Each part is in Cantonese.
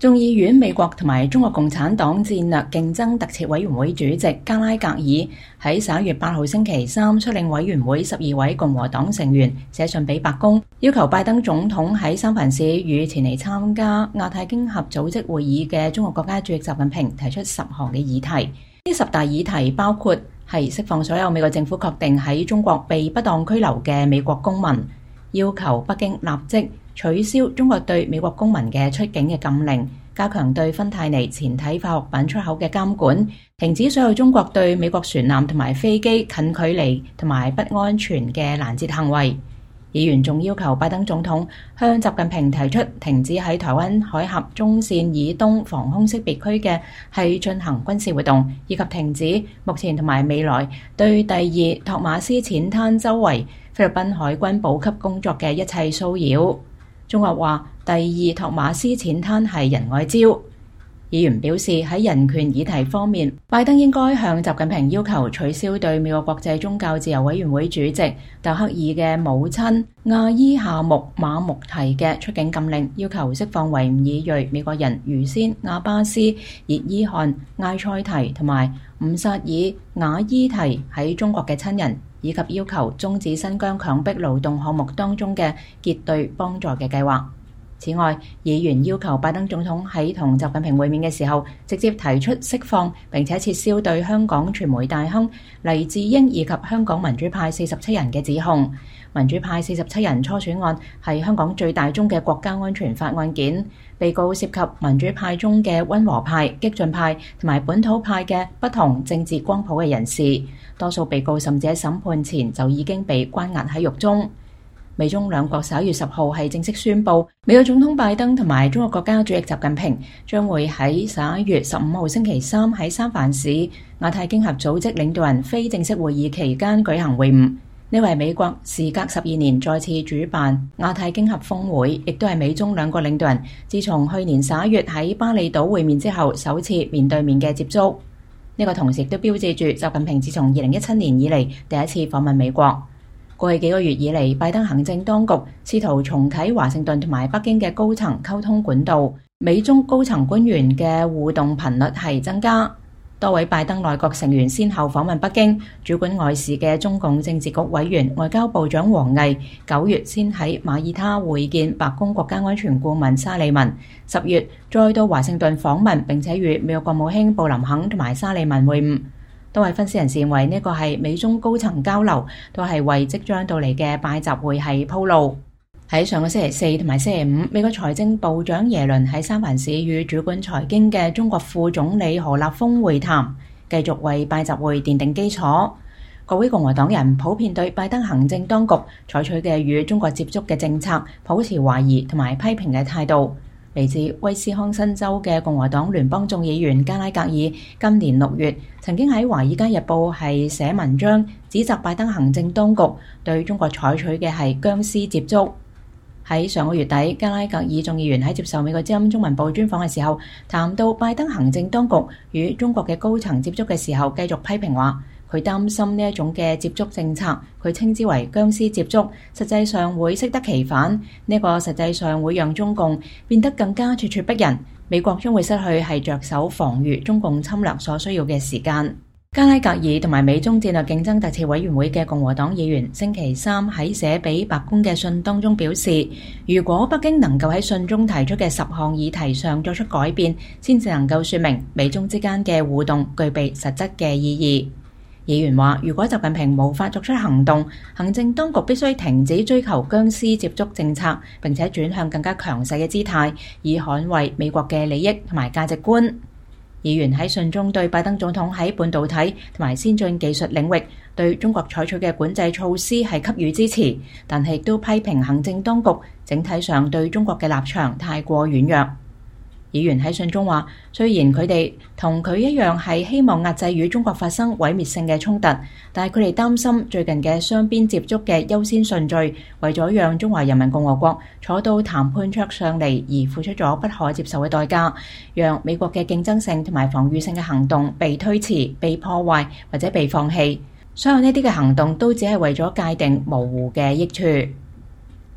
眾議院美國同埋中國共產黨戰略競爭特設委員會主席加拉格爾喺11月8號星期三率領委員會12位共和黨成員寫信俾白宮，要求拜登總統喺三藩市與前嚟參加亞太經合組織會議嘅中國國家主席習近平提出10項嘅議題。呢10大議題包括係釋放所有美國政府確定喺中國被不當拘留嘅美國公民，要求北京立即取消中國對美國公民嘅出境嘅禁令，加強對芬太尼前體化學品出口嘅監管，停止所有中國對美國船艦同埋飛機近距離同埋不安全嘅攔截行為。議員仲要求拜登總統向習近平提出停止喺台灣海峽中線以東防空識別區嘅係進行軍事活動，以及停止目前同埋未來對第2托馬斯淺灘周圍菲律賓海軍補給工作嘅一切騷擾。中國話第2托馬斯淺灘係仁愛礁。議員表示喺人權議題方面，拜登應該向習近平要求取消對美國國際宗教自由委員會主席特克爾嘅母親亞伊夏木馬木提嘅出境禁令，要求釋放維吾爾裔美國人余仙、亞巴斯、熱伊汗、艾塞提同埋吳薩爾瓦伊提喺中國嘅親人，以及要求終止新疆強迫勞動項目當中嘅結對幫助嘅計劃。此外，議員要求拜登總統喺同習近平會面嘅時候，直接提出釋放並且撤銷對香港傳媒大亨黎智英以及香港民主派47人嘅指控。民主派47人初選案係香港最大宗嘅國家安全法案件，被告涉及民主派中嘅溫和派、激進派同埋本土派嘅不同政治光譜嘅人士。多數被告甚至喺審判前就已經被關押喺獄中。美中兩國11月10號係正式宣布，美國總統拜登同埋中國國家主席習近平將會喺11月15號星期三喺三藩市亞太經合組織領導人非正式會議期間舉行會晤。呢為美國時隔12年再次主辦亞太經合峰會，亦都係美中兩國領導人自從去年11月喺巴厘島會面之後首次面對面嘅接觸。呢個同時亦都標誌住習近平自從2017年以嚟第一次訪問美國。過去幾個月以嚟，拜登行政當局試圖重啟華盛頓同埋北京嘅高層溝通管道，美中高層官員嘅互動頻率係增加。多位拜登內閣成員先後訪問北京，主管外事嘅中共政治局委員外交部長王毅9月先喺馬耳他會見白宮國家安全顧問沙利文，10月再到華盛頓訪問並且與美國國務卿布林肯同埋沙利文會晤。多位分析人士認為呢個係美中高層交流，都係為即將到嚟嘅拜習會係鋪路。喺上個星期四同埋星期五，美國財政部長耶倫喺三藩市與主管財經嘅中國副總理何立峰會談，繼續為拜習會奠定基礎。各位共和黨人普遍對拜登行政當局採取嘅與中國接觸嘅政策抱持懷疑同埋批評嘅態度。嚟自威斯康辛州嘅共和黨聯邦眾議員加拉格爾今年6月曾經喺《華爾街日報》係寫文章指責拜登行政當局對中國採取嘅係僵屍接觸。喺上個月底，加拉格爾眾議員喺接受美國之音中文部專訪嘅時候，談到拜登行政當局與中國嘅高層接觸嘅時候，繼續批評話，佢擔心呢一種嘅接觸政策，佢稱之為僵屍接觸，實際上會適得其反。呢個實際上會讓中共變得更加咄咄逼人，美國將會失去係着手防禦中共侵略所需要嘅時間。加拉格爾同埋美中戰略競爭特設委員會嘅共和黨議員星期三喺寫俾白宮嘅信當中表示，如果北京能夠喺信中提出嘅10項議題上作出改變，先至能夠說明美中之間嘅互動具備實質嘅意義。議員話，如果習近平無法作出行動，行政當局必須停止追求僵屍接觸政策，並且轉向更加強勢嘅姿態，以捍衛美國嘅利益同埋價值觀。議員喺信中對拜登總統喺半導體同埋先進技術領域對中國採取嘅管制措施係給予支持，但係亦都批評行政當局整體上對中國嘅立場太過軟弱。議員喺信中話，雖然佢哋同佢一樣係希望壓制與中國發生毀滅性嘅衝突，但係佢哋擔心最近嘅雙邊接觸嘅優先順序，為咗讓中華人民共和國坐到談判桌上嚟而付出咗不可接受嘅代價，讓美國嘅競爭性同埋防禦性嘅行動被推遲、被破壞或者被放棄。所有呢啲嘅行動都只係為咗界定模糊嘅益處。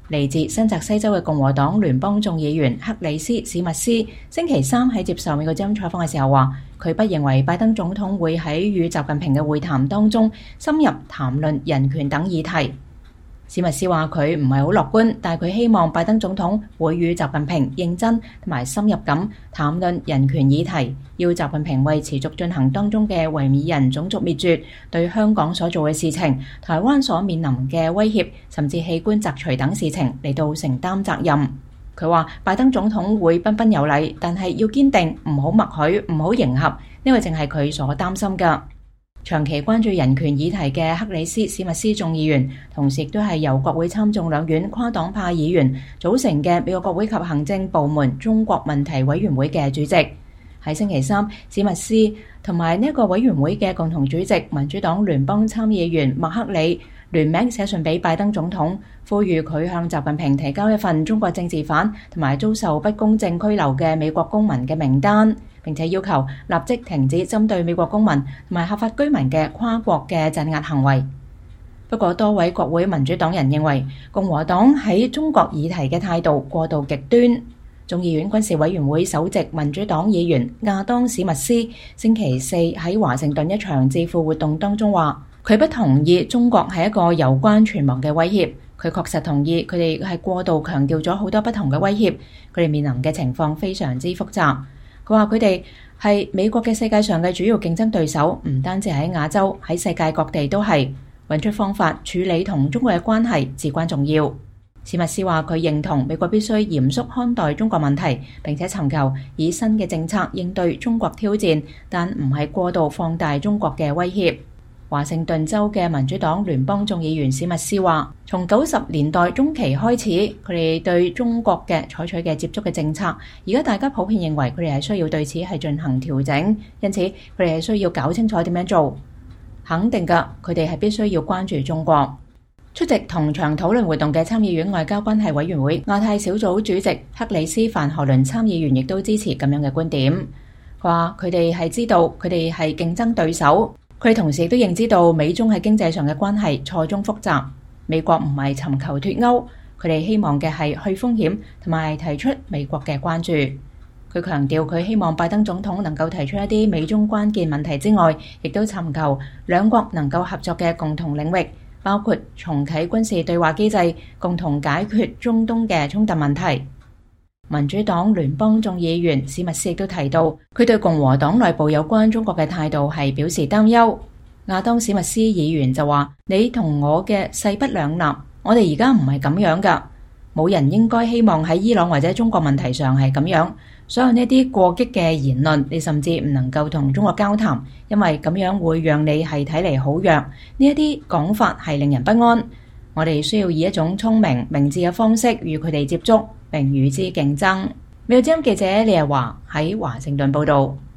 嚟自新澤西州嘅共和黨聯邦眾議員克里斯史密斯星期三喺接受美國之音採訪嘅時候話，佢不認為拜登總統會喺與習近平嘅會談當中深入談論人權等議題。史密斯話佢唔係好樂觀，但係佢希望拜登總統會與習近平認真同埋深入咁談論人權議題，要習近平為持續進行當中嘅維吾爾人種族滅絕、對香港所做嘅事情、台灣所面臨嘅威脅，甚至器官摘除等事情嚟到承擔責任。佢話拜登總統會彬彬有禮，但係要堅定，唔好默許，唔好迎合，呢個正係佢所擔心㗎。長期關注人權議題嘅克里斯史密斯眾議員，同時亦都係由國會參眾兩院跨黨派議員組成嘅美國國會及行政部門中國問題委員會嘅主席。喺星期三，史密斯同埋呢一個委員會嘅共同主席民主黨聯邦參議員麥克里聯名寫信俾拜登總統，呼籲佢向習近平提交一份中國政治犯同埋遭受不公正拘留嘅美國公民嘅名單，並且要求立即停止針對美國公民同埋合法居民嘅跨國嘅鎮壓行為。不過，多位國會民主黨人認為共和黨喺中國議題嘅態度過度極端。眾議院軍事委員會首席民主黨議員亞當史密斯星期四喺華盛頓一場智庫活動當中話，佢不同意中國係一個攸關存亡嘅威脅。佢確實同意佢哋係過度強調咗好多不同嘅威脅，佢哋面臨嘅情況非常之複雜。佢話佢哋係美國嘅世界上嘅主要競爭對手，唔單止喺亞洲，喺世界各地都係。揾出方法處理同中國嘅關係至關重要。史密斯話佢認同美國必須嚴肅看待中國問題，並且尋求以新嘅政策應對中國挑戰，但唔係過度放大中國嘅威脅。華盛頓州嘅民主黨聯邦眾議員史密斯話，從90年代中期開始，佢哋對中國嘅採取嘅接觸嘅政策，而家大家普遍認為佢哋係需要對此係進行調整，因此佢哋係需要搞清楚點樣做。肯定嘅，佢哋係必須要關注中國。出席同場討論活動嘅參議院外交關係委員會亞太小組主席克里斯范荷倫參議員亦都支持咁樣嘅觀點。佢話佢哋係知道佢哋係競爭對手，佢哋同時亦都認知到美中喺經濟上嘅關係錯綜複雜。美國唔係尋求脫歐，佢哋希望嘅係去風險同埋提出美國嘅關注。佢強調佢希望拜登總統能夠提出一啲美中關鍵問題之外，亦都尋求兩國能夠合作嘅共同領域，包括重啟軍事對話機制，共同解決中東嘅衝突問題。民主黨聯邦眾議員史密斯亦都提到，佢對共和黨內部有關中國嘅態度係表示擔憂。亞當史密斯議員就話：你同我嘅勢不兩立，我哋而家唔係咁樣㗎，冇人應該希望喺伊朗或者中國問題上係咁樣。所有呢啲過激嘅言論，你甚至唔能夠同中國交談，因為咁樣會讓你係睇嚟好弱。呢一啲講法係令人不安。我哋需要以一種聰明、明智嘅方式與佢哋接觸，並與之競爭。美國之音記者李日華喺華盛頓報道。